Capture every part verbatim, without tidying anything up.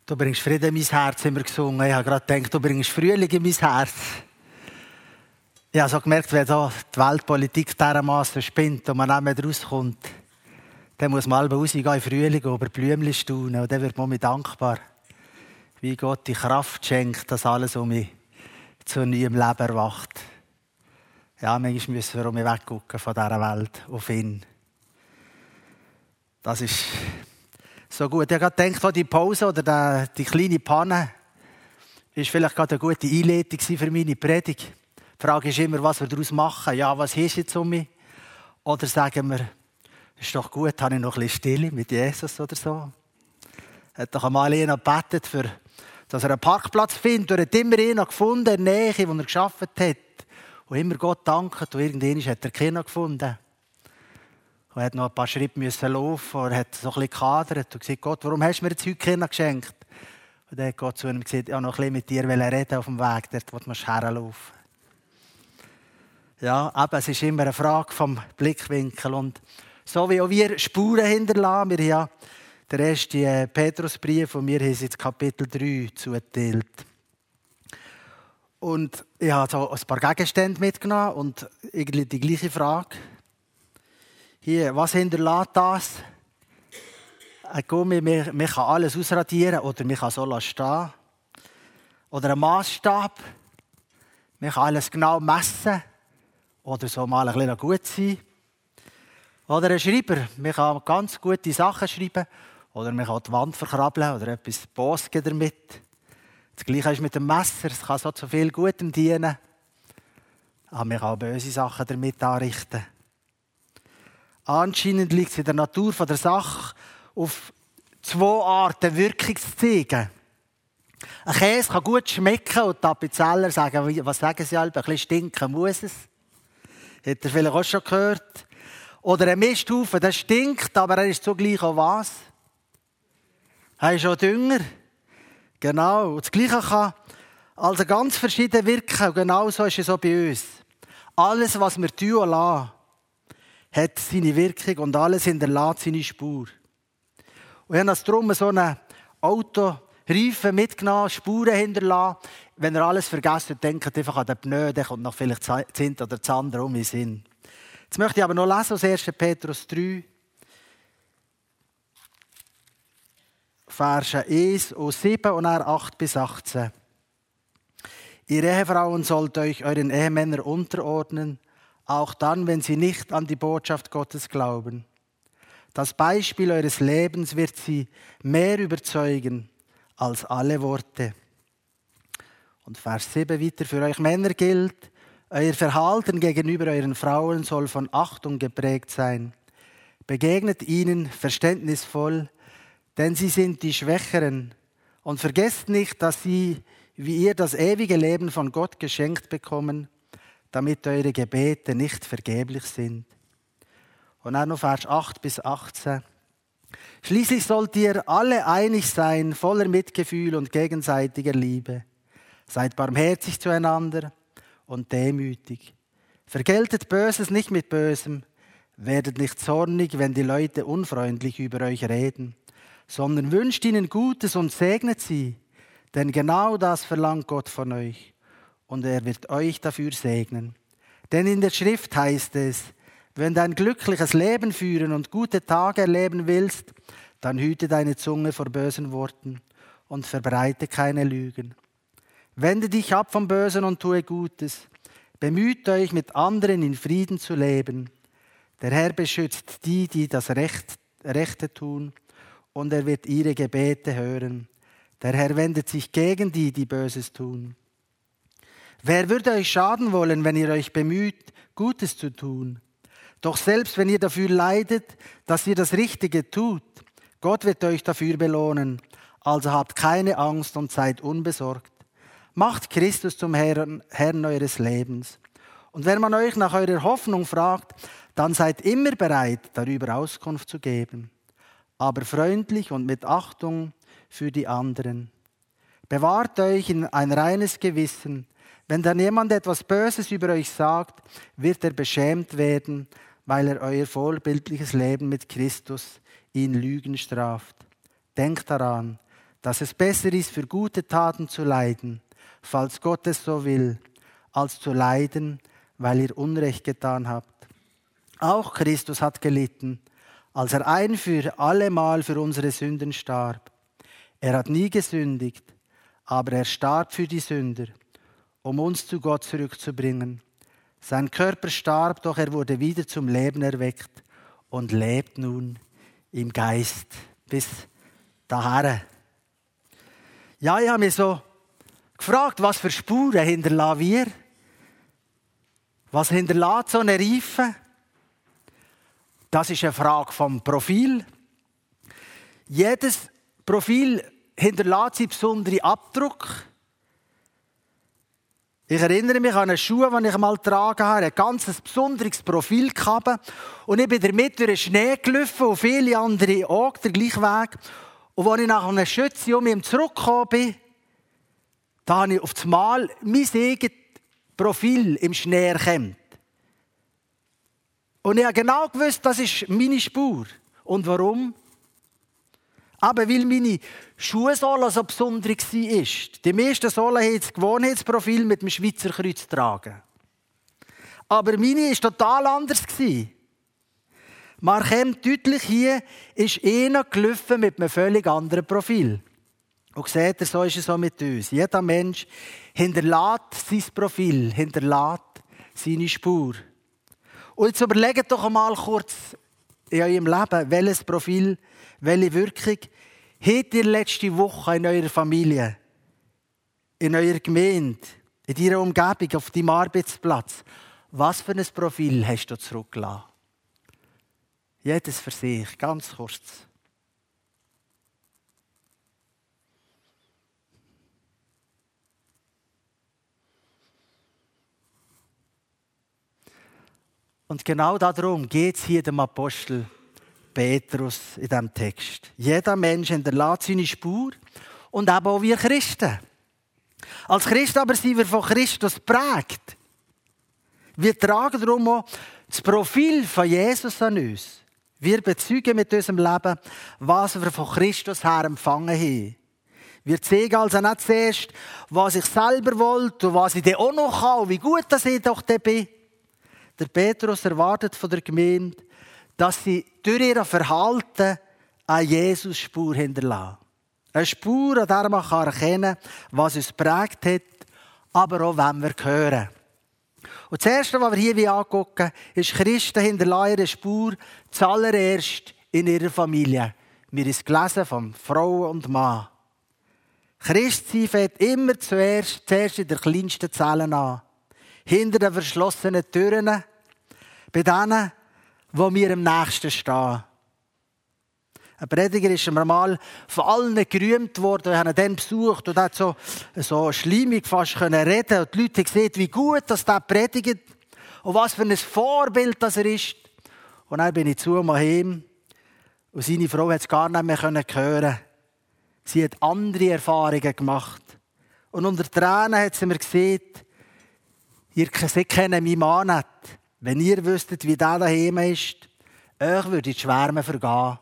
Du bringst Frieden in mein Herz, haben wir gesungen. Ich habe gerade gedacht, du bringst Frühling in mein Herz. Ich habe so gemerkt, wenn da die Weltpolitik dermassen spinnt und man nicht mehr rauskommt, dann muss man mal rausgehen in Frühling über Blümchen staunen. Und dann wird man mir dankbar, wie Gott die Kraft schenkt, dass alles um mich zu neuem Leben erwacht. Ja, manchmal müssen wir um mich weggucken von dieser Welt auf ihn. Das ist so gut. Ich habe gedacht, die Pause oder die kleine Panne war vielleicht gerade eine gute Einleitung für meine Predigt. Die Frage ist immer, was wir daraus machen. Ja, was ist jetzt um mich? Oder sagen wir, ist doch gut, habe ich noch ein bisschen Stille mit Jesus oder so. Hat doch einmal einer gebetet, für, dass er einen Parkplatz findet. Er hat immer einen gefunden in der Nähe, wo er gearbeitet hat. Und immer Gott danken. Und irgendwann hat er keinen gefunden. Er hat noch ein paar Schritte müssen laufen. Er hat so ein bisschen gehadert und gesagt, Gott, warum hast du mir jetzt heute keinen geschenkt? Und dann hat Gott zu ihm gesagt, ich wollte noch ein bisschen mit dir reden auf dem Weg, dort wo du herlaufen. Ja, aber es ist immer eine Frage vom Blickwinkel. Und so wie auch wir Spuren hinterlassen, wir haben ja den ersten Petrusbrief und wir haben jetzt Kapitel drei zugeteilt. Und ich habe so ein paar Gegenstände mitgenommen und irgendwie die gleiche Frage. Hier, was hinterlässt das? Ein Gummi, man kann alles ausradieren oder man kann so stehen. Oder ein Massstab. Man kann alles genau messen. Oder so mal ein bisschen gut sein. Oder ein Schreiber. Man kann ganz gute Sachen schreiben. Oder man kann die Wand verkrabbeln oder etwas bosgen damit. Das Gleiche ist mit dem Messer. Es kann so zu viel Gutem dienen. Aber man kann auch böse Sachen damit anrichten. Anscheinend liegt es in der Natur der Sache, auf zwei Arten Wirkung zu zeigen. Ein Käse kann gut schmecken und die Appenzeller sagen, was sagen sie alle? Ein bisschen stinken muss es. Habt ihr vielleicht auch schon gehört. Oder ein Misthaufen, der stinkt, aber er ist zugleich auch was? Er ist auch Dünger. Genau. Und das Gleiche kann also ganz verschieden wirken. Und genau so ist es auch bei uns. Alles, was wir tun und lassen, hat seine Wirkung und alles hinterlässt seine Spur. Und ich habe darum so einen Autoreifen mitgenommen, Spuren hinterlassen. Wenn ihr alles vergesst, denkt einfach an den Pneu, dann kommt noch vielleicht das eine oder das andere um in den Sinn. Jetzt möchte ich aber noch lesen aus ersten Petrus drei, Verse eins und sieben und dann acht bis achtzehn. Ihr Ehefrauen sollt euch euren Ehemännern unterordnen, auch dann, wenn sie nicht an die Botschaft Gottes glauben. Das Beispiel eures Lebens wird sie mehr überzeugen als alle Worte. Und Vers sieben weiter, für euch Männer gilt, euer Verhalten gegenüber euren Frauen soll von Achtung geprägt sein. Begegnet ihnen verständnisvoll, denn sie sind die Schwächeren. Und vergesst nicht, dass sie, wie ihr, das ewige Leben von Gott geschenkt bekommen, damit eure Gebete nicht vergeblich sind. Und dann noch Vers acht bis achtzehn. Schließlich sollt ihr alle einig sein, voller Mitgefühl und gegenseitiger Liebe. Seid barmherzig zueinander und demütig. Vergeltet Böses nicht mit Bösem. Werdet nicht zornig, wenn die Leute unfreundlich über euch reden, sondern wünscht ihnen Gutes und segnet sie. Denn genau das verlangt Gott von euch. Und er wird euch dafür segnen. Denn in der Schrift heißt es, wenn du ein glückliches Leben führen und gute Tage erleben willst, dann hüte deine Zunge vor bösen Worten und verbreite keine Lügen. Wende dich ab vom Bösen und tue Gutes. Bemüht euch, mit anderen in Frieden zu leben. Der Herr beschützt die, die das Recht, Rechte tun, und er wird ihre Gebete hören. Der Herr wendet sich gegen die, die Böses tun. Wer würde euch schaden wollen, wenn ihr euch bemüht, Gutes zu tun? Doch selbst wenn ihr dafür leidet, dass ihr das Richtige tut, Gott wird euch dafür belohnen. Also habt keine Angst und seid unbesorgt. Macht Christus zum Herrn, Herrn eures Lebens. Und wenn man euch nach eurer Hoffnung fragt, dann seid immer bereit, darüber Auskunft zu geben. Aber freundlich und mit Achtung für die anderen. Bewahrt euch in ein reines Gewissen. Wenn dann jemand etwas Böses über euch sagt, wird er beschämt werden, weil er euer vorbildliches Leben mit Christus in Lügen straft. Denkt daran, dass es besser ist, für gute Taten zu leiden, falls Gott es so will, als zu leiden, weil ihr Unrecht getan habt. Auch Christus hat gelitten, als er ein für allemal für unsere Sünden starb. Er hat nie gesündigt, aber er starb für die Sünder, um uns zu Gott zurückzubringen. Sein Körper starb, doch er wurde wieder zum Leben erweckt und lebt nun im Geist bis dahin. Ja, ich habe mich so gefragt, was für Spuren hinterlassen wir? Was hinterlässt so eine Reife? Das ist eine Frage vom Profil. Jedes Profil hinterlässt seinen besonderen Abdruck. Ich erinnere mich an eine Schuhe, die ich mal getragen habe, ein ganz besonderes Profil gehabt. Und ich bin damit durch den Schnee gelaufen und viele andere auch den gleichen Weg. Und als ich nach einer Schütze um mich zurückgekommen bin, da habe ich auf einmal mein eigenes Profil im Schnee erkannt. Und ich habe genau gewusst, das ist meine Spur. Und warum? Aber weil meine Schuhsohle so besonders war. Die meisten Sohlen haben das Gewohnheitsprofil mit dem Schweizer Kreuz tragen. Aber meine war total anders. Man erkennt deutlich, hier ist einer gelaufen mit einem völlig anderen Profil. Und seht ihr, so ist es auch mit uns. Jeder Mensch hinterlässt sein Profil, hinterlässt seine Spur. Und jetzt überlegt doch einmal kurz in eurem Leben, welches Profil, welche Wirkung habt ihr letzte Woche in eurer Familie, in eurer Gemeinde, in deiner Umgebung, auf deinem Arbeitsplatz? Was für ein Profil hast du zurückgelassen? Jedes für sich, ganz kurz. Und genau darum geht es hier dem Apostel Petrus in diesem Text. Jeder Mensch hinterlässt seine Spur und eben auch wir Christen. Als Christen aber sind wir von Christus geprägt. Wir tragen darum auch das Profil von Jesus an uns. Wir bezeugen mit unserem Leben, was wir von Christus her empfangen haben. Wir zeigen also nicht zuerst, was ich selber wollte und was ich dann auch noch kann und wie gut dass ich doch bin. Der Petrus erwartet von der Gemeinde, dass sie durch ihr Verhalten eine Jesus-Spur hinterlassen. Eine Spur, an der man erkennen kann, was uns geprägt hat, aber auch, wem wir gehören. Und das Erste, was wir hier angucken, ist, Christen hinterlassen ihre Spur zuallererst in ihrer Familie. Wir haben es gelesen von Frau und Mann. Christsein fängt immer zuerst, zuerst in der kleinsten Zelle an. Hinter den verschlossenen Türen, bei denen, wo wir am nächsten stehen. Ein Prediger ist mir mal von allen gerühmt worden. Wir haben ihn dann besucht und hat so, so schleimig fast reden und die Leute haben gesehen, wie gut dass der predigt und was für ein Vorbild das er ist. Und dann bin ich zu ihm heim und seine Frau hat es gar nicht mehr hören. Sie hat andere Erfahrungen gemacht. Und unter Tränen hat sie mir gesagt, ihr kennt meinen Mann nicht. Wenn ihr wüsstet, wie der daheim ist, euch würde die Schwärme vergehen.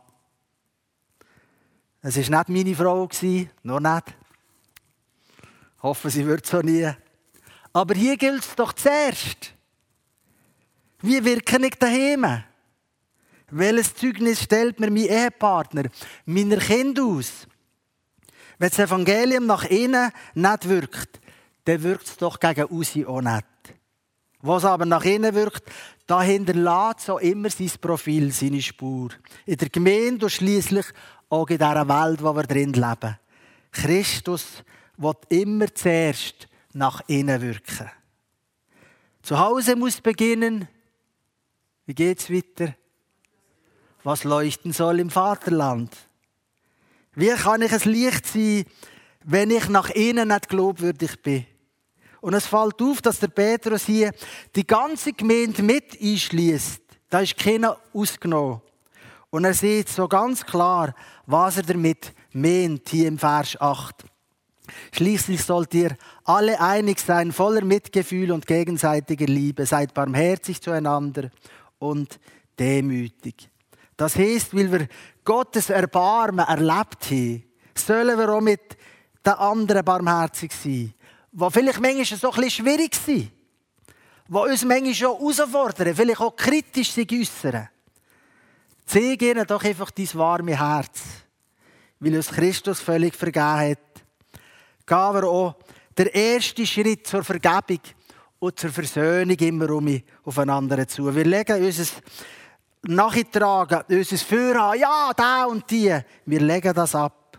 Es war nicht meine Frau, noch nicht. Ich hoffe, sie wird so nie. Aber hier gilt es doch zuerst. Wie wirke ich daheim? Welches Zeugnis stellt mir mein Ehepartner, meiner Kinder aus? Wenn das Evangelium nach innen nicht wirkt, dann wirkt es doch gegen aussen auch nicht. Was aber nach innen wirkt, da hinterlässt so immer sein Profil, seine Spur. In der Gemeinde und schliesslich auch in dieser Welt, wo wir drin leben. Christus will immer zuerst nach innen wirken. Zu Hause muss beginnen. Wie geht es weiter? Was leuchten soll im Vaterland? Wie kann ich ein Licht sein, wenn ich nach innen nicht glaubwürdig bin? Und es fällt auf, dass der Petrus hier die ganze Gemeinde mit einschliesst. Da ist keiner ausgenommen. Und er sieht so ganz klar, was er damit meint, hier im Vers acht. Schließlich sollt ihr alle einig sein, voller Mitgefühl und gegenseitiger Liebe. Seid barmherzig zueinander und demütig. Das heisst, weil wir Gottes Erbarmen erlebt haben, sollen wir auch mit den anderen barmherzig sein, die vielleicht manchmal so ein bisschen schwierig sind, die uns manchmal schon herausfordern, vielleicht auch kritisch sich äußern. Zeig ihnen doch einfach dein warme Herz, weil uns Christus völlig vergeben hat. Gehen wir auch den ersten Schritt zur Vergebung und zur Versöhnung immer um aufeinander zu. Wir legen unser Nachtragen, unser Führen, ja, da und die, wir legen das ab.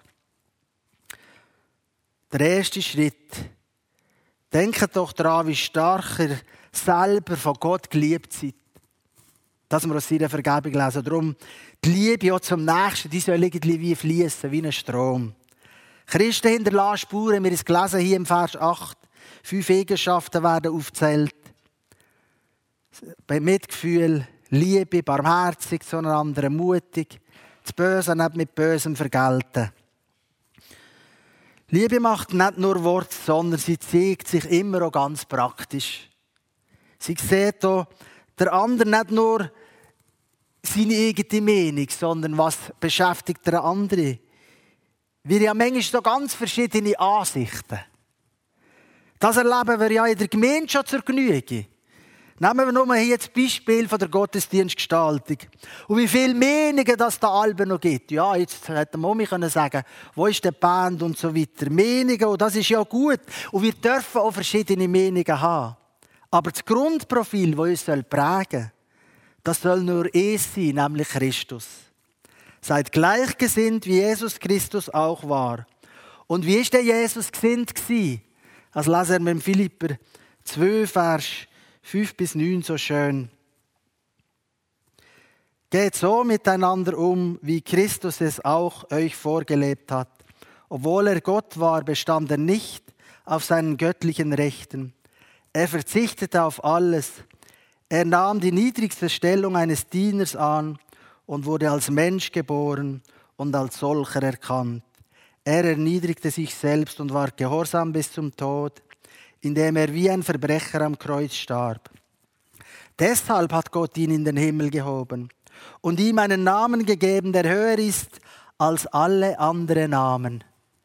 Der erste Schritt. Denkt doch daran, wie stark ihr selber von Gott geliebt seid. Dass wir aus seiner Vergebung lesen. Darum, die Liebe auch zum Nächsten, die soll irgendwie wie fließen, wie ein Strom. Christen hinterlassen Spuren, wir haben es gelesen hier im Vers acht. Fünf Eigenschaften werden aufgezählt. Bei Mitgefühl, Liebe, barmherzig zueinander, mutig, das Böse nicht mit Bösem vergelten. Liebe macht nicht nur Worte, sondern sie zeigt sich immer auch ganz praktisch. Sie sieht auch der andere nicht nur seine eigene Meinung, sondern was beschäftigt der andere. Wir haben manchmal so ganz verschiedene Ansichten. Das erleben wir ja in der Gemeinde schon zur Genüge. Nehmen wir nur hier das Beispiel von der Gottesdienstgestaltung. Und wie viele Meinungen das da Alben noch gibt. Ja, jetzt hätte Mami können sagen, wo ist die Band und so weiter. Meinungen, und das ist ja gut. Und wir dürfen auch verschiedene Meinungen haben. Aber das Grundprofil, das uns prägen soll, das soll nur eins sein, nämlich Christus. Seid gleichgesinnt, wie Jesus Christus auch war. Und wie ist der Jesus gesinnt gewesen? Das lesen wir in Philipper zwei, Vers fünf bis neun so schön. Geht so miteinander um, wie Christus es auch euch vorgelebt hat. Obwohl er Gott war, bestand er nicht auf seinen göttlichen Rechten. Er verzichtete auf alles. Er nahm die niedrigste Stellung eines Dieners an und wurde als Mensch geboren und als solcher erkannt. Er erniedrigte sich selbst und war gehorsam bis zum Tod, indem er wie ein Verbrecher am Kreuz starb. Deshalb hat Gott ihn in den Himmel gehoben und ihm einen Namen gegeben, der höher ist als alle anderen Namen.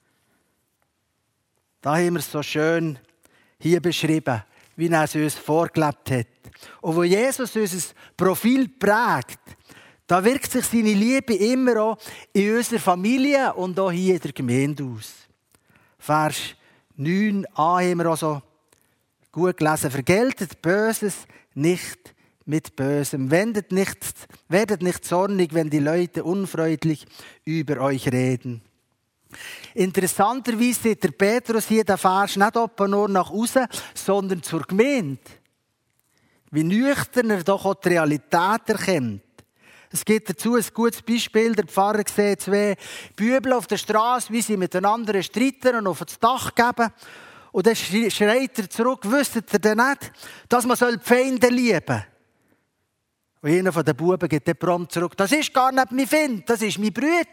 Da haben wir es so schön hier beschrieben, wie er es uns vorgelebt hat. Und wo Jesus unser Profil prägt, da wirkt sich seine Liebe immer auch in unserer Familie und auch hier in der Gemeinde aus. Vers neun a haben wir also gut gelesen. Vergeltet Böses nicht mit Bösem. Wendet nicht, werdet nicht zornig, wenn die Leute unfreundlich über euch reden. Interessanterweise sieht der Petrus hier den Vers nicht etwa nur nach außen, sondern zur Gemeinde. Wie nüchtern er doch auch die Realität erkennt. Es gibt dazu ein gutes Beispiel. Der Pfarrer sieht zwei Bübel auf der Straße, wie sie miteinander streiten und auf das Dach geben. Und dann schreit er zurück, wüsstet ihr denn nicht, dass man die Feinde lieben soll? Und einer von den Buben geht dann prompt zurück, das ist gar nicht mein Feind, das ist mein Bruder.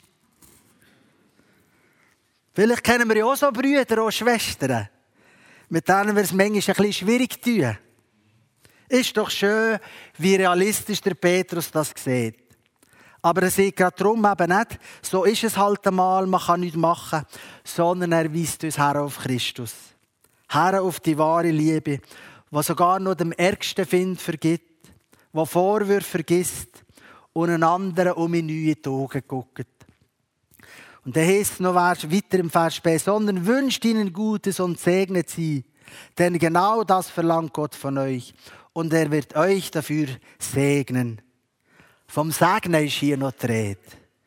Vielleicht kennen wir ja auch so Brüder und Schwestern, mit denen wir es manchmal ein bisschen schwierig tun. Ist doch schön, wie realistisch der Petrus das sieht. Aber er sieht gerade darum eben nicht, so ist es halt einmal, man kann nichts machen, sondern er weist uns her auf Christus. Her auf die wahre Liebe, die sogar noch dem ärgsten Find vergibt, die Vorwürfe vergisst und einen anderen um in neue Augen guckt. Und dann heisst es noch weiter im Vers B, sondern wünscht ihnen Gutes und segnet sie, denn genau das verlangt Gott von euch. Und er wird euch dafür segnen. Vom Segnen ist hier noch die Rede.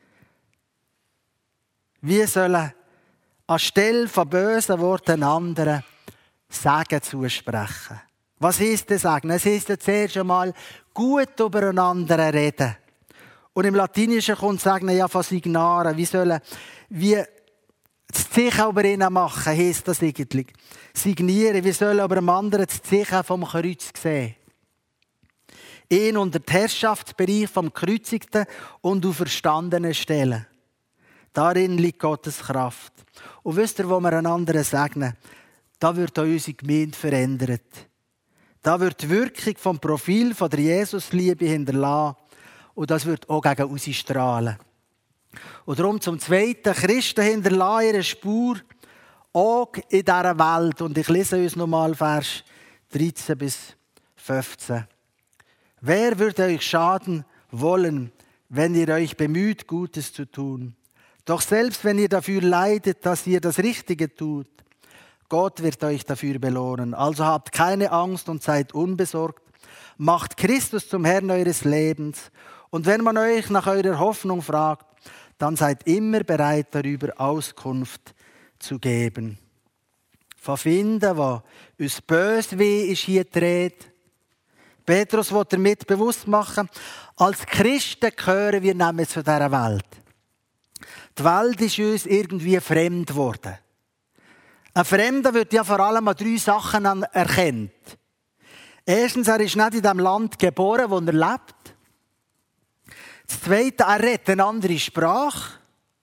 Wir sollen anstelle von bösen Worten anderen Segen zusprechen. Was heisst das Segen? Es heisst ja zuerst einmal gut übereinander reden. Und im Latinischen kommt Segnen ja von Signare. Wie sollen wir das Zeichen über ihnen machen, heisst das eigentlich. Signieren. Wir sollen über dem anderen das Zeichen vom Kreuz sehen. Ihn unter den Herrschaftsbereich vom Kreuzigten und Auferstandenen stellen. Darin liegt Gottes Kraft. Und wisst ihr, wo wir einander segnen, da wird auch unsere Gemeinde verändert. Da wird die Wirkung vom Profil von der Jesusliebe hinterlassen und das wird auch gegen uns strahlen. Und darum zum Zweiten, Christen hinterlassen ihre Spur auch in dieser Welt. Und ich lese uns nochmal Vers dreizehn bis fünfzehn. Wer würde euch schaden wollen, wenn ihr euch bemüht, Gutes zu tun? Doch selbst wenn ihr dafür leidet, dass ihr das Richtige tut, Gott wird euch dafür belohnen. Also habt keine Angst und seid unbesorgt. Macht Christus zum Herrn eures Lebens. Und wenn man euch nach eurer Hoffnung fragt, dann seid immer bereit, darüber Auskunft zu geben. Von Finden, wo uns böse weh ist, hier dreht. Petrus will damit bewusst machen, als Christen gehören wir nämlich zu dieser Welt. Die Welt ist uns irgendwie fremd geworden. Ein Fremder wird ja vor allem an drei Sachen erkannt. Erstens, er ist nicht in dem Land geboren, wo er lebt. Das Zweite, er redet eine andere Sprache.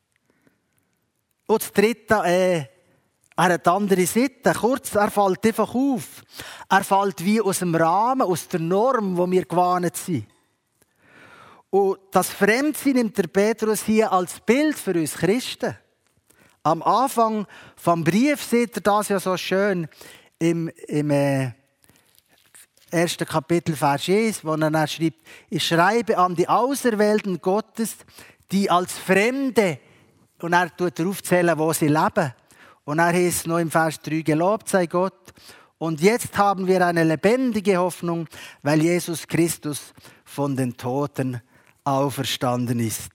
Und das Dritte, äh, er hat andere Seiten. Kurz, er fällt einfach auf. Er fällt wie aus dem Rahmen, aus der Norm, wo wir gewohnt sind. Und das Fremdsein nimmt der Petrus hier als Bild für uns Christen. Am Anfang vom Brief sieht er das ja so schön im, im äh, ersten Kapitel, Vers eins, wo er dann schreibt, ich schreibe an die Auserwählten Gottes, die als Fremde, und er tut aufzählen, wo sie leben. Und er heißt noch im Vers drei, gelobt sei Gott. Und jetzt haben wir eine lebendige Hoffnung, weil Jesus Christus von den Toten auferstanden ist.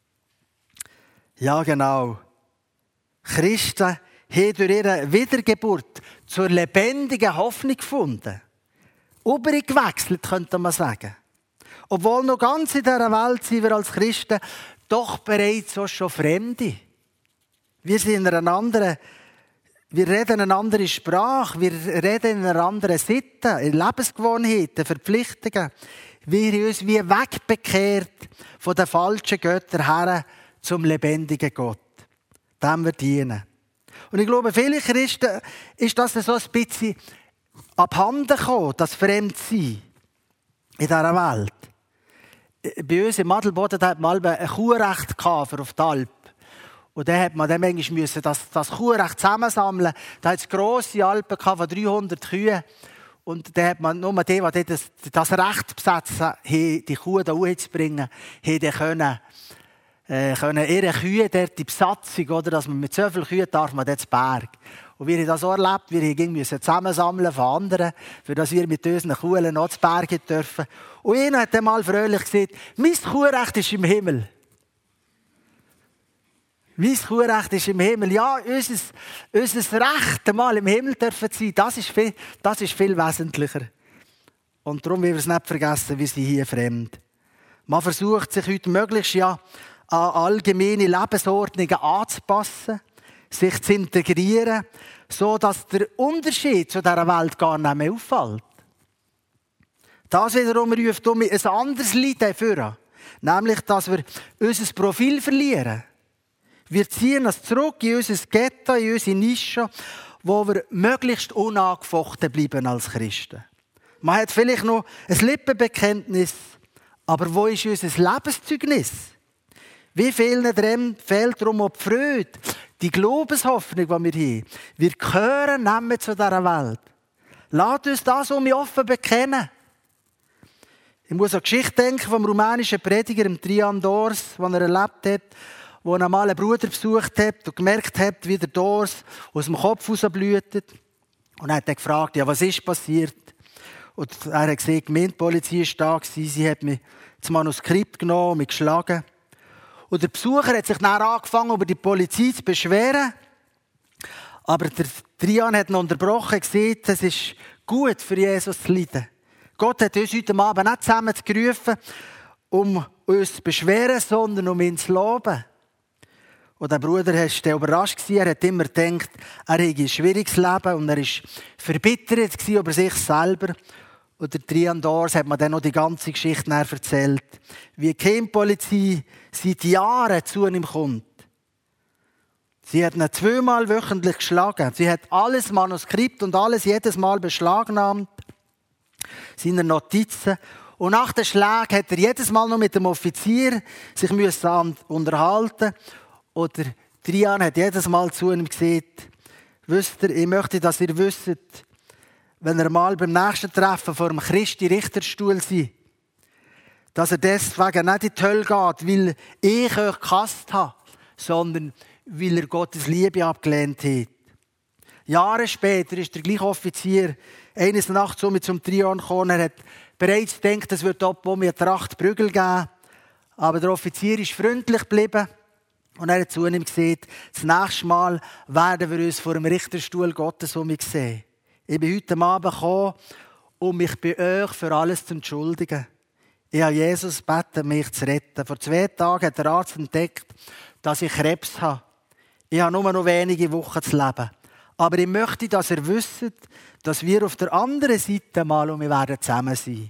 Ja, genau. Christen haben durch ihre Wiedergeburt zur lebendigen Hoffnung gefunden. Übergewechselt, könnte man sagen. Obwohl noch ganz in dieser Welt sind wir als Christen doch bereits auch schon Fremde. Wir sind in einer anderen, wir reden eine andere Sprache, wir reden in einer anderen Sitte, in Lebensgewohnheiten, Verpflichtungen. Wir haben uns wie wegbekehrt von den falschen Göttern her zum lebendigen Gott. Dem wir dienen. Und ich glaube, viele Christen ist das so ein bisschen abhanden gekommen, das Fremdsein in dieser Welt. Bei uns im Adelboden hat man mal ein Kuhrecht für auf die Alp. Und dann hat man dann manchmal müssen das, das Kuhrecht zusammensammeln. Da hat es grosse Alpen von dreihundert Kühen. Und dann hat man nur die, die das, das Recht besetzen, die Kuh da hochzubringen, die können, äh, können ihre Kühe dort, die Besatzung, oder, dass man mit so vielen Kühen darf man dort zu Berg. Und wir haben das so erlebt, wir mussten zusammensammeln von anderen, für dass wir mit unseren Kuhlen noch zu Bergen dürfen. Und einer hat dann mal fröhlich gesagt, mein Kuhrecht ist im Himmel. Mein Kuhrecht ist im Himmel. Ja, unser, unser Recht, mal im Himmel dürfen sein, das ist viel, das ist viel wesentlicher. Und darum wollen wir es nicht vergessen, wir sind hier fremd. Man versucht sich heute möglichst ja an allgemeine Lebensordnungen anzupassen, sich zu integrieren, so dass der Unterschied zu dieser Welt gar nicht mehr auffällt. Das wiederum ruft um ein anderes Leid hervor, nämlich, dass wir unser Profil verlieren. Wir ziehen uns zurück in unser Ghetto, in unsere Nische, wo wir möglichst unangefochten bleiben als Christen. Man hat vielleicht noch ein Lippenbekenntnis, aber wo ist unser Lebenszeugnis? Wie vielen fehlt darum auch die Freude, die Glaubenshoffnung, die wir haben. Wir gehören nicht zu dieser Welt. Lasst uns das um mich offen bekennen. Ich muss an die Geschichte denken vom rumänischen Prediger Trian Dors, den er erlebt hat, wo er einmal einen Bruder besucht hat und gemerkt hat, wie der Dors aus dem Kopf rausblutet. Und er hat dann gefragt, ja, was ist passiert? Und er hat gesehen, die Gemeindepolizei war da, sie hat mich das Manuskript genommen und mich geschlagen. Und der Besucher hat sich dann angefangen, über die Polizei zu beschweren. Aber der Trian hat ihn unterbrochen und gesagt, es ist gut für Jesus zu leiden. Gott hat uns heute Abend nicht zusammen gerufen, um uns zu beschweren, sondern um ihn zu loben. Und der Bruder war überrascht. Er hat immer gedacht, er habe ein schwieriges Leben und er war verbittert über sich selber. Und der Trian Dors hat mir dann noch die ganze Geschichte erzählt, wie die Heimpolizei seit Jahren zu ihm kommt. Sie hat ihn zweimal wöchentlich geschlagen. Sie hat alles Manuskript und alles jedes Mal beschlagnahmt. Seine Notizen. Und nach den Schlägen hat er jedes Mal noch mit dem Offizier sich müssen unterhalten. Oder Trian hat jedes Mal zu ihm gesagt, wisst ihr, ich möchte, dass ihr wisst, wenn er mal beim nächsten Treffen vor dem Christi-Richterstuhl seid, dass er deswegen nicht in die Hölle geht, weil ich euch gehasst habe, sondern weil er Gottes Liebe abgelehnt hat. Jahre später ist der gleiche Offizier eines Nachts so mit zum Trian gekommen. Er hat bereits gedacht, es wird ab um eine Tracht Prügel geben. Aber der Offizier ist freundlich geblieben. Und er hat zu ihm gesagt, das nächste Mal werden wir uns vor dem Richterstuhl Gottes um mich sehen. Ich bin heute Abend gekommen, um mich bei euch für alles zu entschuldigen. Ich habe Jesus gebeten, mich zu retten. Vor zwei Tagen hat der Arzt entdeckt, dass ich Krebs habe. Ich habe nur noch wenige Wochen zu leben. Aber ich möchte, dass ihr wisst, dass wir auf der anderen Seite mal um werden zusammen sein.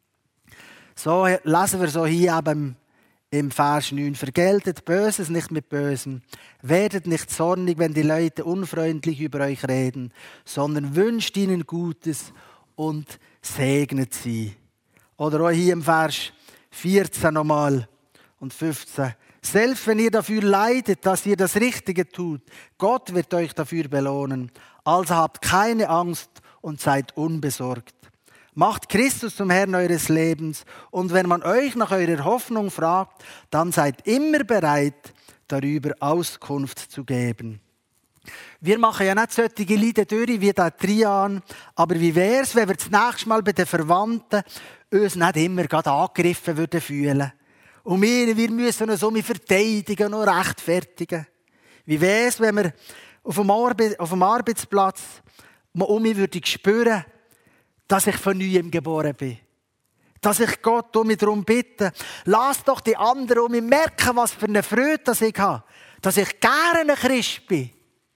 So lesen wir so hier eben im Vers neun. Vergeltet Böses nicht mit Bösem. Werdet nicht zornig, wenn die Leute unfreundlich über euch reden, sondern wünscht ihnen Gutes und segnet sie. Oder auch hier im Vers vierzehn nochmal und fünfzehn. Selbst wenn ihr dafür leidet, dass ihr das Richtige tut, Gott wird euch dafür belohnen. Also habt keine Angst und seid unbesorgt. Macht Christus zum Herrn eures Lebens. Und wenn man euch nach eurer Hoffnung fragt, dann seid immer bereit, darüber Auskunft zu geben. Wir machen ja nicht solche Lieder durch wie der Trian, aber wie wäre es, wenn wir das nächste Mal bei den Verwandten uns nicht immer gerade angegriffen würden fühlen? Und wir, wir müssen uns um verteidigen und rechtfertigen. Wie wäre es, wenn wir auf dem, Arbe- auf dem Arbeitsplatz um mich würde spüren, dass ich von Neuem geboren bin. Dass ich Gott um mich darum bitte. Lass doch die anderen um mich merken, was für eine Freude das ich habe. Dass ich gerne ein Christ bin.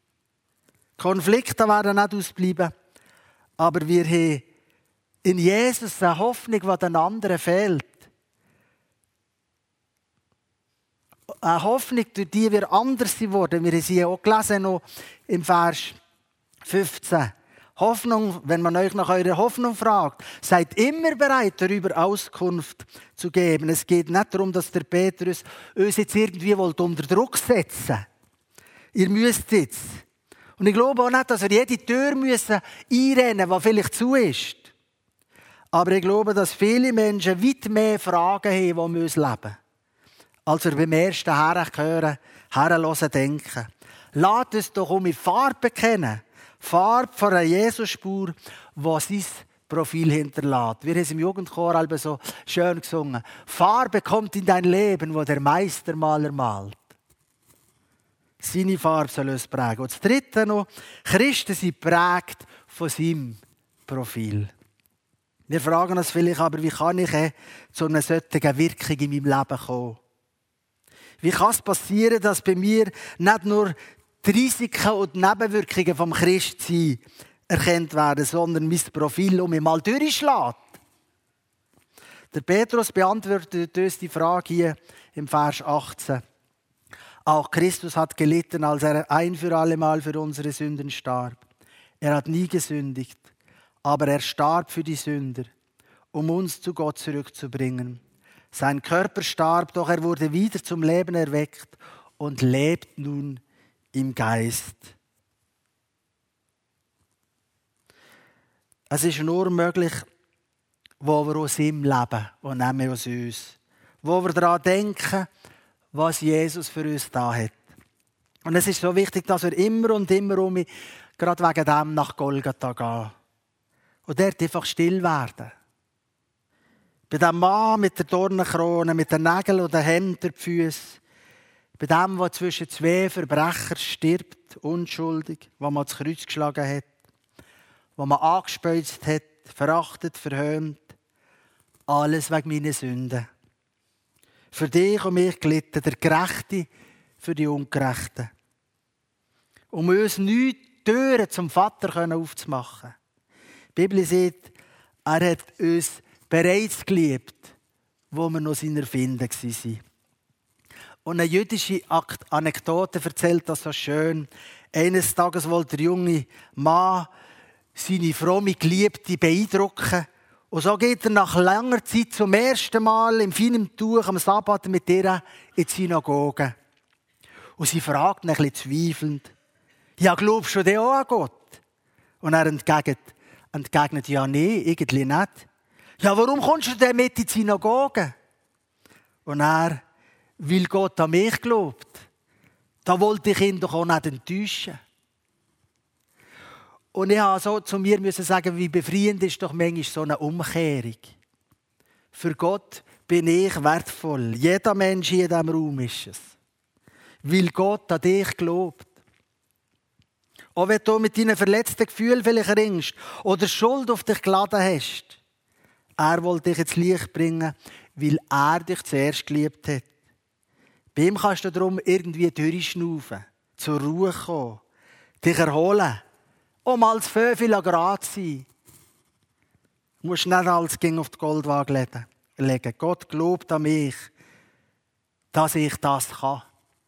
Konflikte werden nicht ausbleiben. Aber wir haben in Jesus eine Hoffnung, die den anderen fehlt. Eine Hoffnung, durch die wir anders geworden sind. Wir haben sie auch gelesen noch im Vers fünfzehn. Hoffnung, wenn man euch nach eurer Hoffnung fragt, seid immer bereit, darüber Auskunft zu geben. Es geht nicht darum, dass der Petrus uns jetzt irgendwie unter Druck setzen will. Ihr müsst jetzt. Und ich glaube auch nicht, dass wir jede Tür müssen einrennen müssen, die vielleicht zu ist. Aber ich glaube, dass viele Menschen weit mehr Fragen haben, die wir uns leben. Als wir beim ersten Herhören, Herhören denken. Lasst uns doch um die Farbe kennen. Farbe von einer Jesusspur, die sein Profil hinterlässt. Wir haben es im Jugendchor also so schön gesungen. Farbe kommt in dein Leben, wo der Meistermaler malt. Seine Farbe soll uns prägen. Und das Dritte noch, Christen sind prägt von seinem Profil. Wir fragen uns vielleicht aber, wie kann ich zu einer solchen Wirkung in meinem Leben kommen? Wie kann es passieren, dass bei mir nicht nur die Risiken und die Nebenwirkungen vom Christsein erkannt werden, sondern mein Profil um mich mal durchschlägt? Der Petrus beantwortet uns die Frage hier im Vers achtzehn. Auch Christus hat gelitten, als er ein für alle Mal für unsere Sünden starb. Er hat nie gesündigt, aber er starb für die Sünder, um uns zu Gott zurückzubringen. Sein Körper starb, doch er wurde wieder zum Leben erweckt und lebt nun im Geist. Es ist nur möglich, wo wir aus ihm leben und nicht aus uns. Wo wir daran denken, was Jesus für uns da hat. Und es ist so wichtig, dass wir immer und immer um mich, gerade wegen dem, nach Golgatha gehen. Und dort einfach still werden. Bei dem Mann mit der Dornenkrone, mit den Nägeln und den Händen durch die Füße. Bei dem, der zwischen zwei Verbrechern stirbt, unschuldig, wo man das Kreuz geschlagen hat, wo man angespeuzt hat, verachtet, verhöhnt. Alles wegen meiner Sünden. Für dich und mich gelitten, der Gerechte für die Ungerechten. Um uns neue Türen zum Vater aufzumachen. Die Bibel sagt, er hat uns bereits geliebt, wo wir noch seiner Finde waren. Und eine jüdische Anekdote erzählt das so schön. Eines Tages wollte der junge Mann seine fromme Geliebte beeindrucken Und so geht er nach langer Zeit zum ersten Mal im feinen Tuch am Sabbat mit ihr in die Synagoge. Und sie fragt ihn ein bisschen zweifelnd, ja, glaubst du denn auch an Gott? Und er entgegnet, entgegnet ja, nee, irgendwie nicht. Ja, warum kommst du denn mit in die Synagoge? Und er, weil Gott an mich glaubt. Da wollte ich ihn doch auch nicht enttäuschen. Und ich musste so zu mir müssen sagen, wie befreiend ist doch manchmal so eine Umkehrung. Für Gott bin ich wertvoll. Jeder Mensch hier in diesem Raum ist es. Weil Gott an dich glaubt. Auch wenn du mit deinen verletzten Gefühlen vielleicht ringst oder Schuld auf dich geladen hast. Er will dich ins Licht bringen, weil er dich zuerst geliebt hat. Bei ihm kannst du darum irgendwie durchschnaufen, zur Ruhe kommen, dich erholen. Auch mal zu viel Grad sein. Du musst nicht alles auf die Goldwaage legen. Gott glaubt an mich, dass ich das kann.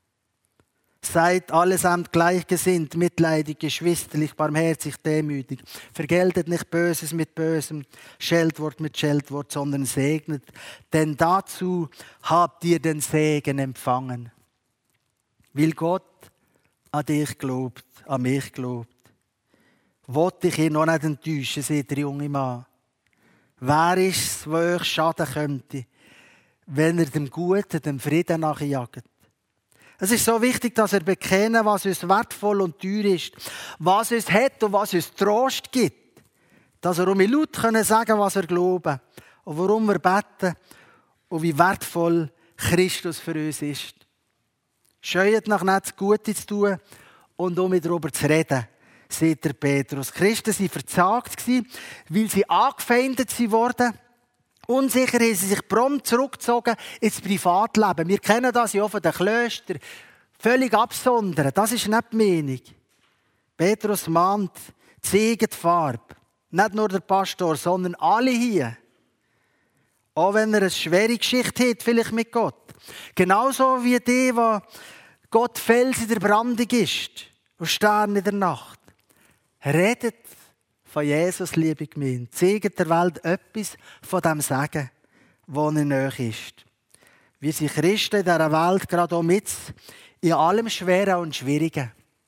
Seid allesamt gleichgesinnt, mitleidig, geschwisterlich, barmherzig, demütig. Vergeltet nicht Böses mit Bösem, Scheltwort mit Scheltwort, sondern segnet. Denn dazu habt ihr den Segen empfangen. Weil Gott an dich glaubt, an mich glaubt. Wollte ich ihn noch nicht enttäuschen, sagt der junge Mann. Wer ist es, der euch schaden könnte, wenn er dem Guten, dem Frieden nachjagt? Es ist so wichtig, dass wir bekennen, was uns wertvoll und teuer ist, was uns hat und was uns Trost gibt. Dass wir um laut können sagen, was wir glauben und warum wir beten und wie wertvoll Christus für uns ist. Scheut nach nicht das Gute zu tun und um darüber zu reden, sagt der Petrus. Christen waren verzagt, weil sie angefeindet wurden. Unsicher haben sie sich prompt zurückgezogen ins Privatleben. Wir kennen das ja von den Klöstern. Völlig absondern. Das ist nicht die Meinung. Petrus mahnt, zeigt die Farbe. Nicht nur der Pastor, sondern alle hier. Auch wenn er eine schwere Geschichte hat, vielleicht mit Gott. Genauso wie die, wo Gott Fels in der Brandung ist und Stern in der Nacht. Redet von Jesus, liebe Gemeinde. Zeigt der Welt etwas von dem Segen, das in euch ist. Wir sind Christen in dieser Welt gerade auch mit in allem Schweren und Schwierigen.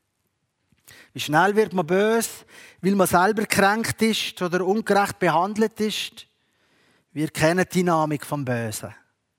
Wie schnell wird man böse, weil man selber gekränkt ist oder ungerecht behandelt ist. Wir kennen die Dynamik vom Bösen.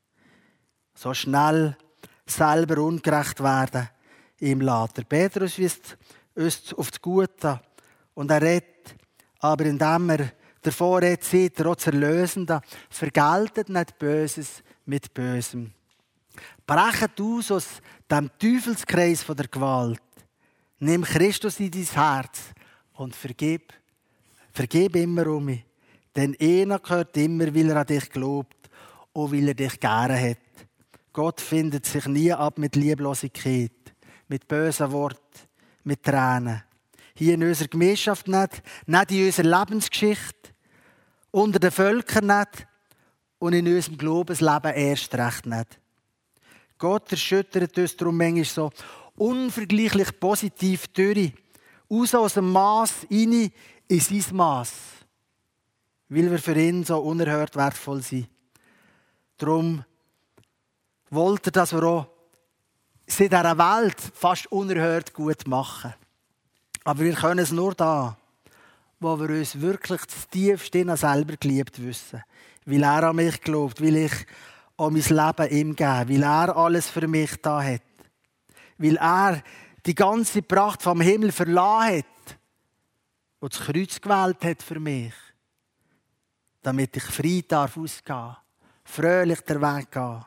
So schnell selber ungerecht werden im Later. Petrus weist uns auf das Gute und er redet, aber indem er davor redet, sieht er auch das Erlösende. Vergeltet nicht Böses mit Bösem. Brechet aus aus dem Teufelskreis der Gewalt. Nimm Christus in dein Herz und vergib. Vergib immer um mich. Denn einer gehört immer, weil er an dich glaubt und weil er dich gerne hat. Gott findet sich nie ab mit Lieblosigkeit, mit bösen Worten, mit Tränen. Hier in unserer Gemeinschaft nicht, nicht in unserer Lebensgeschichte, unter den Völkern nicht und in unserem Glaubensleben erst recht nicht. Gott erschüttert uns darum manchmal so unvergleichlich positiv durch, raus aus dem Mass, rein in sein Mass, weil wir für ihn so unerhört wertvoll sind. Darum wollte er, dass wir auch in dieser Welt fast unerhört gut machen. Aber wir können es nur da, wo wir uns wirklich das tiefste in uns selber geliebt wissen. Weil er an mich glaubt, weil ich an mein Leben ihm gebe, weil er alles für mich da hat. Weil er die ganze Pracht vom Himmel verlassen hat und das Kreuz gewählt hat für mich. Damit ich frei darf ausgehen, fröhlich der Weg gehen.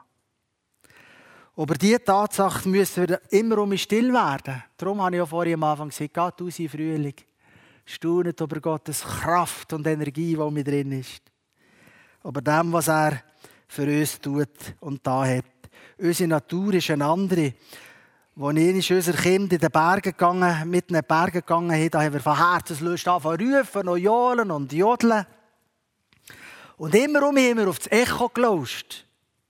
Aber diese Tatsache müssen wir immer um mich still werden. Darum habe ich ja vorhin am Anfang gesagt, geht aus in Frühling. Staunet über Gottes Kraft und Energie, die mit drin ist. Aber dem, was er für uns tut und da hat. Unsere Natur ist eine andere. Als ich unser Kind in den Bergen gegangen, mit in den Bergen gegangen habe, da haben wir von Herzenslust angefangen rufen und johlen und jodeln. Und immer um mich haben wir auf das Echo gelauscht,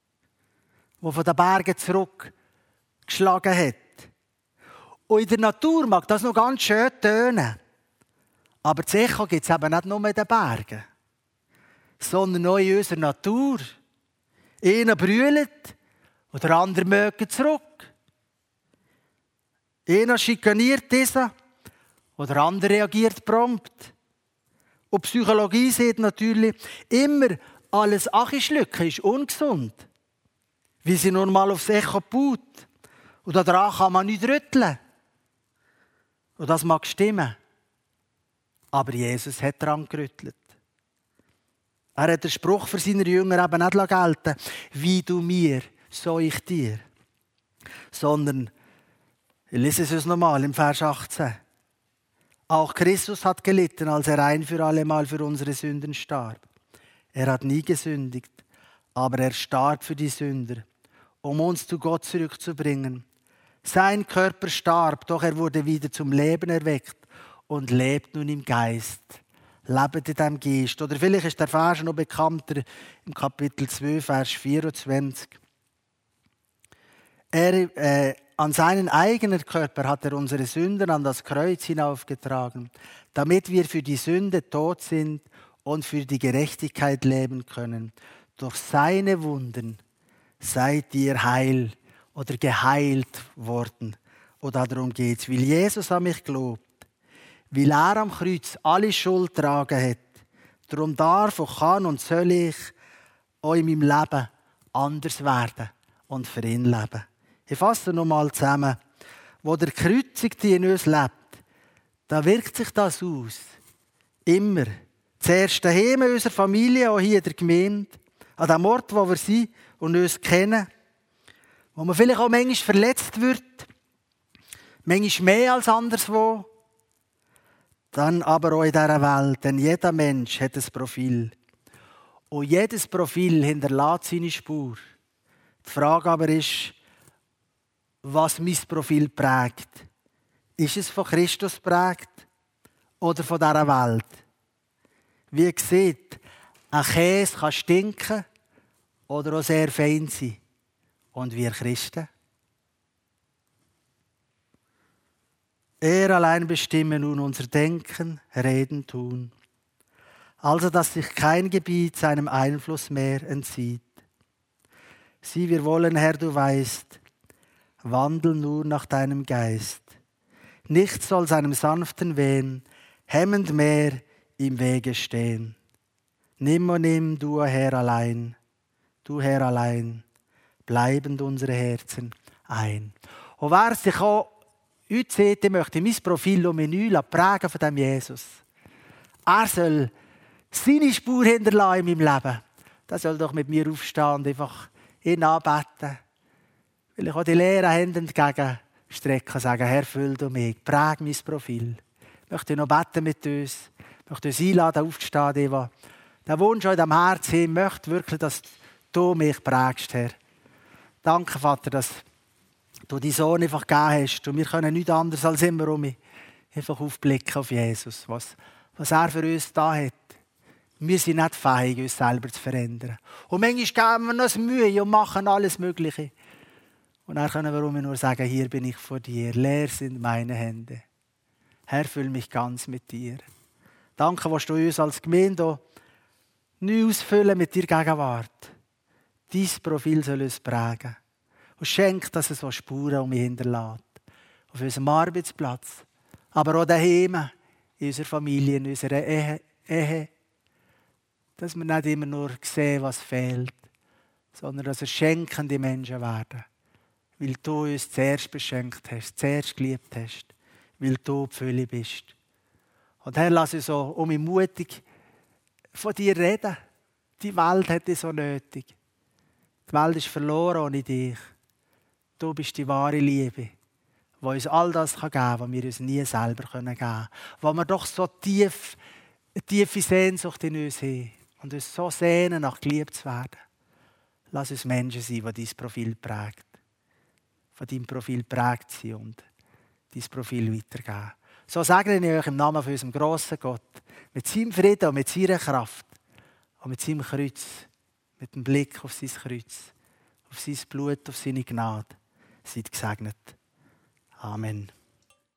das von den Bergen zurückgeschlagen hat. Und in der Natur mag das noch ganz schön tönen. Aber das Echo gibt es eben nicht nur in den Bergen. sondern auch in unserer Natur. Einer brüllt und der andere mögt zurück. Einer schikaniert diesen und der andere reagiert prompt. Und Psychologie sieht natürlich immer, alles Achischlücken ist ungesund. Wie sie nur mal aufs Echo baut. Und daran kann man nicht rütteln. Und das mag stimmen. Aber Jesus hat daran gerüttelt. Er hat den Spruch für seine Jünger eben nicht gelten, wie du mir, so ich dir. Sondern, ich lese es uns nochmal im Vers achtzehn. Auch Christus hat gelitten, als er ein für alle Mal für unsere Sünden starb. Er hat nie gesündigt, aber er starb für die Sünder, um uns zu Gott zurückzubringen. Sein Körper starb, doch er wurde wieder zum Leben erweckt und lebt nun im Geist. Lebt in diesem Geist. Oder vielleicht ist der Vers noch bekannter im Kapitel zwei, Vers vierundzwanzig. Er, äh, an seinen eigenen Körper hat er unsere Sünden an das Kreuz hinaufgetragen, damit wir für die Sünde tot sind und für die Gerechtigkeit leben können. Durch seine Wunden seid ihr heil oder geheilt worden. Und darum geht es. Weil Jesus an mich glaubt, weil er am Kreuz alle Schuld tragen hat. Darum darf und kann und soll ich auch in meinem Leben anders werden und für ihn leben. Ich fasse nochmal zusammen. Wo der Kreuzigte in uns lebt, da wirkt sich das aus. Immer. Zuerst daheim in unserer Familie, auch hier in der Gemeinde, an dem Ort, wo wir sind und uns kennen, wo man vielleicht auch manchmal verletzt wird, manchmal mehr als anderswo, dann aber auch in dieser Welt, denn jeder Mensch hat ein Profil. Und jedes Profil hinterlässt seine Spur. Die Frage aber ist, was mein Profil prägt. Ist es von Christus geprägt oder von dieser Welt? Wie ihr seht, ein Käse kann stinken oder auch sehr fein sein. Und wir Christen? Er allein bestimme nun unser Denken, Reden, Tun. Also, dass sich kein Gebiet seinem Einfluss mehr entzieht. Sieh, wir wollen, Herr, du weißt, wandeln nur nach deinem Geist. Nichts soll seinem sanften Wehen hemmend mehr im Wege stehen. Nimm und nimm, du, Herr, allein, du, Herr, allein, bleibend unsere Herzen ein. Und wer sich auch heute sieht, ich möchte mein Profil um mich neu prägen von dem Jesus. Er soll seine Spur hinterlassen in meinem Leben. Der soll doch mit mir aufstehen und einfach ihn anbeten. Will ich auch die leeren Hände entgegenstrecken und sagen, Herr, füll du mich, präg mein Profil. Ich möchte noch beten mit uns. Ich möchte uns einladen, aufzustehen, Eva. Der Wunsch in diesem Herzen, ich möchte wirklich, dass du mich prägst, Herr. Danke, Vater, dass du deinen Sohn einfach gegeben hast. Und wir können nichts anderes als immer um mich einfach aufblicken auf Jesus, was, was er für uns da hat. Wir sind nicht fähig, uns selber zu verändern. Und manchmal geben wir uns Mühe und machen alles Mögliche. Und dann können wir nur sagen, hier bin ich vor dir, leer sind meine Hände. Herr, füll mich ganz mit dir. Danke, was du uns als Gemeinde neu ausfüllen mit dir Gegenwart. Dein Profil soll uns prägen. Und schenk, dass es so Spuren um mich hinterlässt. Auf unserem Arbeitsplatz, aber auch daheim, in unserer Familie, in unserer Ehe. Ehe. Dass wir nicht immer nur sehen, was fehlt, sondern dass wir schenkende Menschen werden. Weil du uns zuerst beschenkt hast, zuerst geliebt hast, weil du die Fülle bist. Und Herr, lass uns so um mich mutig von dir reden. Die Welt hat dich so nötig. Die Welt ist verloren ohne dich. Du bist die wahre Liebe, die uns all das geben kann, was wir uns nie selber geben können. Wo wir doch so tief, eine tiefe Sehnsucht in uns haben und uns so sehnen, nach geliebt zu werden. Lass uns Menschen sein, die dein Profil prägt. Von deinem Profil prägt sie und dein Profil weitergeben. So segne ich euch im Namen von unserem grossen Gott, mit seinem Frieden und mit seiner Kraft und mit seinem Kreuz, mit dem Blick auf sein Kreuz, auf sein Blut, auf seine Gnade. Seid gesegnet. Amen.